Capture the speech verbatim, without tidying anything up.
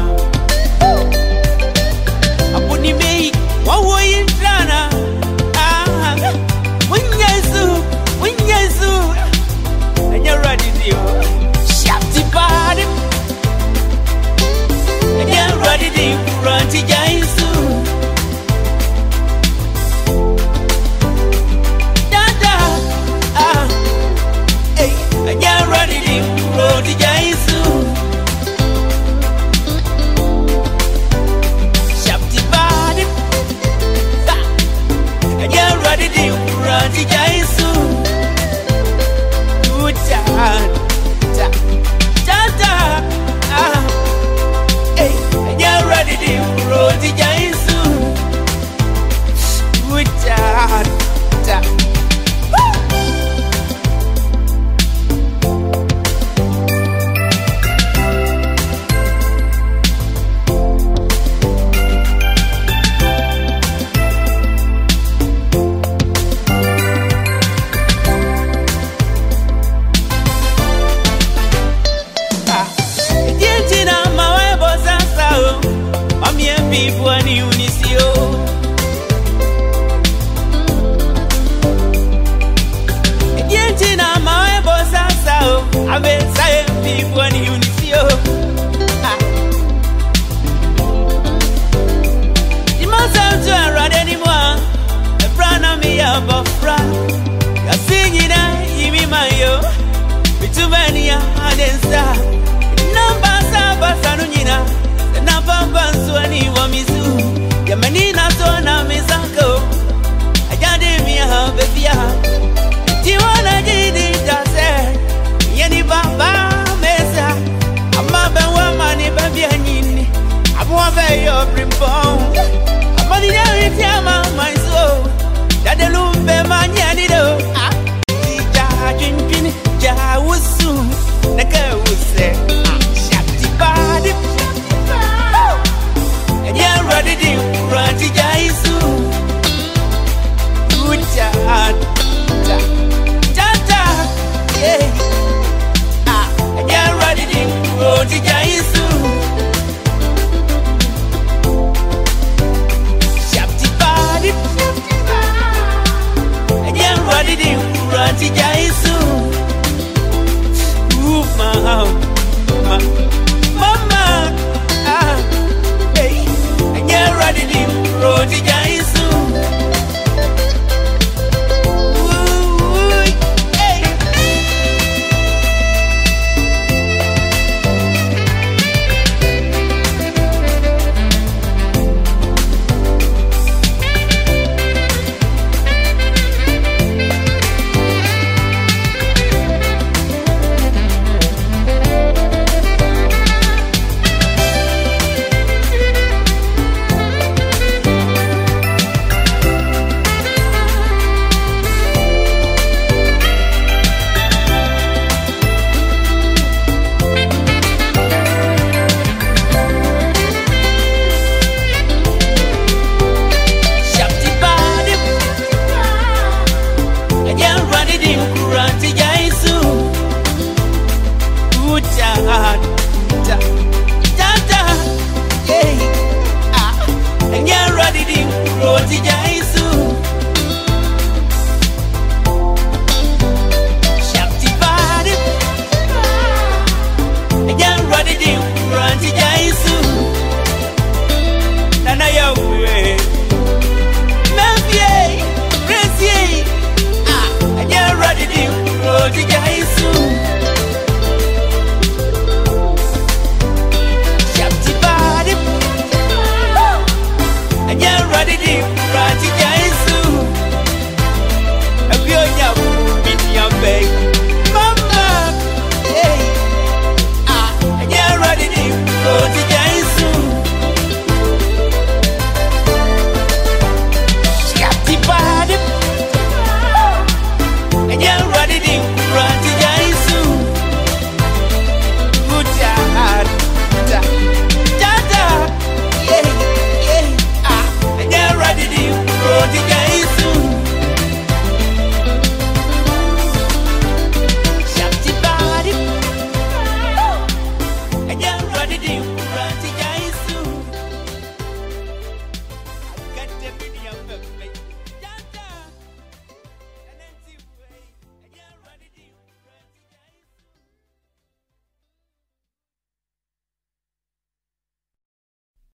Apuni me, what were you drana? Ah, when yesu, when yesu, and you're ready to shut the body. And you're ready to run to Jesu. Dada, ah, hey, and you're ready to run to Jesu. Ready to run to Jesu. Good time, da da da. Ah, hey, you're ready to run to Jesu. Good time, da. People and Unisio. Again, my boss, I will say people and Unisio. You must have to run anymore. A brand of me above front. You're singing, I me my yo. With too many and then stop. Numbers are Basanuna. Na papa swani wa misu ya menina tona misako ajade mi ha befia ti wana jidi jase yeni baba mesa ama be wa mani befia nyini abwa be yo primpon amani ya ti ama my soul dade lumbe manyani do ti ja jinjini ja wusu na ka wuse shati body. Yeah, ready to run to Jesu. Good job, da da da, yeah. Ah, yeah, ready to run to Jesu. Baby